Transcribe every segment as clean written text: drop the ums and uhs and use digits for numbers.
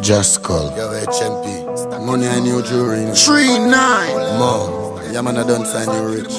Just call. Yo, HMP. Money and new jewelry. 3-9. More. Yeah, man, I don't sign you rich.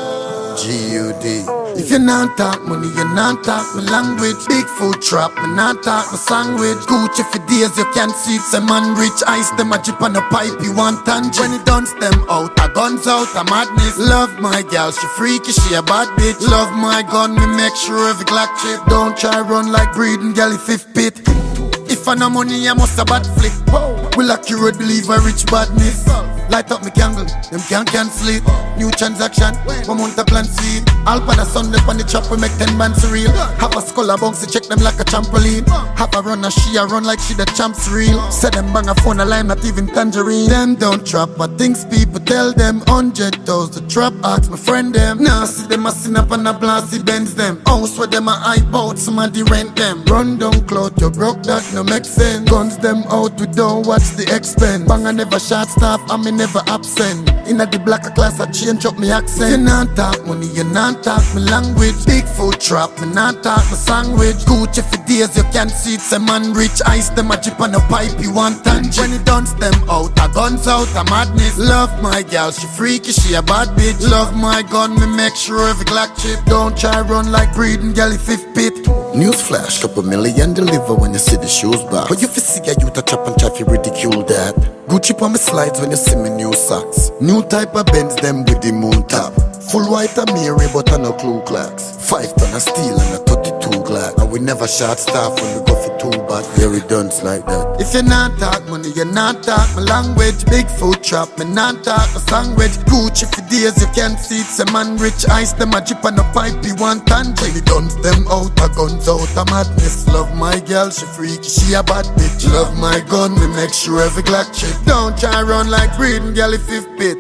G-U-D. If you not talk money, you not talk my language. Big food trap, me not talk my sandwich. Gucci for days, you can't see it's a man rich. Ice them a drip on a pipe, you want tangent. When it dance them out, a guns out, a madness. Love my gal, she freaky, she a bad bitch. Love my gun, me make sure every Glock chip. Don't try run like breeding gal, fifth pit. If I no money, I must a bad flick. Will accurate believe a rich badness. Light up me candle, them can't cancel it. New transaction, 1 month a plan C. All pan a Sunday on the chop, we make 10 bands real. Have a skull a bounce, check them like a trampoline. Have a run, she a run like she the champs real. Say them bang a phone a line, not even tangerine. Them don't trap, but things people tell them. 100 toes, the trap ask my friend them. Now see them a sin up on a blasty bends them. House where them a hype out, somebody rent them. Run down clout, you broke that no make sense. Guns them out, we don't watch the expense. Bang a never shot staff, I mean never absent. Inna the black class, I change up me accent. You not talk money, you not talk my language. Big food trap, me not talk my sandwich. Gucci for days, you can't see it's a man rich. Ice them a drip on a pipe, you want tangent. When it dance them out, a guns out, a madness. Love my gal, she freaky, she a bad bitch. Love my gun, me make sure every Glock chip. Don't try run like breeding gal, fifth pit. Newsflash, couple million deliver when you see the shoes back. But you fi see a youth a chop and try fi ridicule that. Gucci on me slides when you see me new socks. New type of Benz them with the moon top. Full white and Mary but I no clue clocks. 5 ton of steel and a 32 Glock. And we never shot staff when we go for 2 back. Very dunce like that. If you not talk money, you not talk my language. Big food trap, me not talk my sandwich. Gucci for days, you can't see it's a man rich. Ice them a drip on a pipe, you want tangent. When it guns them out, a guns out, a madness. Love my girl, she freaky, she a bad bitch. Love my gun, me make sure every Glock chip. Don't try run like breeding girl, fifth pit.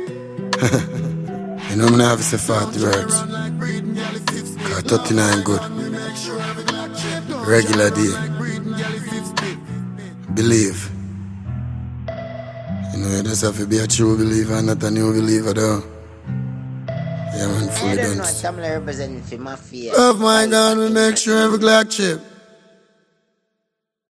You know me have to say 40 words. Cause 39 good. Regular day. Believe. You know you just have to be a true believer and not a new believer though. Yeah man, fully done. I'm representing for Mafia. Love my gun, we make sure every Glock chip.